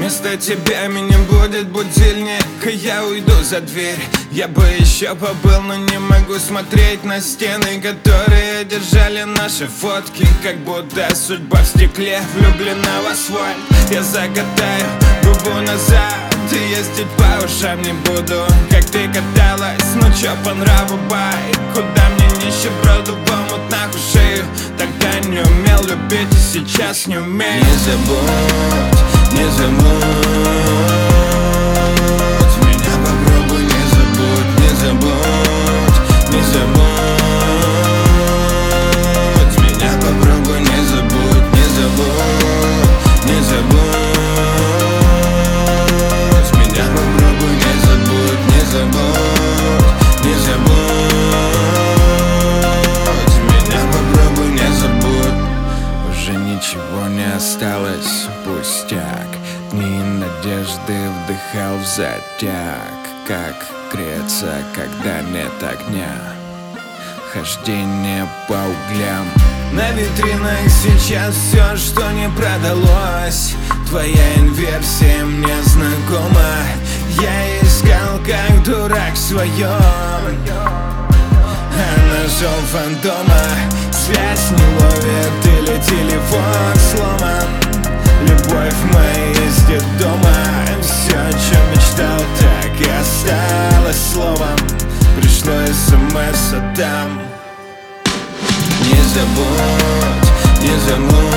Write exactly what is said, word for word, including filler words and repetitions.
Вместо тебя меня будет будильник, и я уйду за дверь. Я бы еще побыл, но не могу смотреть на стены, которые держали наши фотки. Как будто судьба в стекле влюблена в асфальт. Я загадаю губу назад и ездить по ушам не буду. Как ты каталась, ну чё по нраву, бай? Куда мне нищеброду в омут нахуй шею? Тогда не умел любить и сейчас не умею. Не забудь, не забудь меня, попробуй не забудь, не забудь, не забудь меня, попробуй не забудь, не забудь, не забудь меня, попробуй не забудь, не забудь, не забудь меня, попробуй не забудь. Уже ничего не осталось, пустяк. Дни надежды вдыхал в затяг. Как греться, когда нет огня? Хождение по углям. На витринах сейчас все, что не продалось. Твоя инверсия мне знакома. Я искал как дурак в своем, а нашел фантома. Связь не ловит или телефон сломан. Любовь моя из детдома. Все, о чем мечтал, так и осталось словом. Пришло смс, а там: не забудь, не забудь